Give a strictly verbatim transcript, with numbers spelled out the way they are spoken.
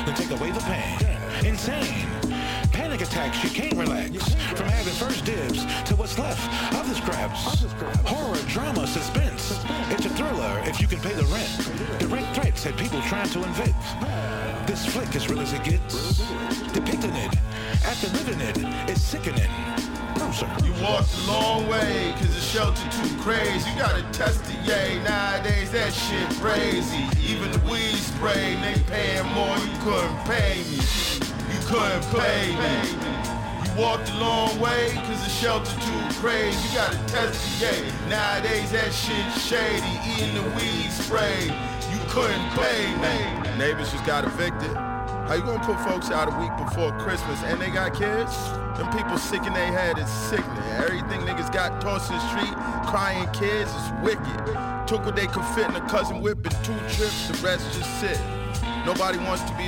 then take away the pain. Insane. Panic attacks, you can't relax. From having first dibs to what's left of the scraps. Horror, drama, suspense. It's a thriller if you can pay the rent. Direct threats at people trying to invent. This flick, as real as it gets. Depicting it, after living it, it's sickening. Bruiser. You walked a long way, cause the shelter too crazy. You gotta test the yay, nowadays that shit crazy. Even the weed spray, they paying more, you couldn't pay me. You couldn't pay me. You walked a long way, cause the shelter too crazy. You gotta test the yay, nowadays that shit shady. Eating the weed spray, you couldn't pay me. Neighbors just got evicted. How you gonna put folks out a week before Christmas and they got kids? Them people sick in their head, it's sickening. Everything niggas got tossed in the street, crying kids, is wicked. Took what they could fit in a cousin whip in two trips, the rest just sit. Nobody wants to be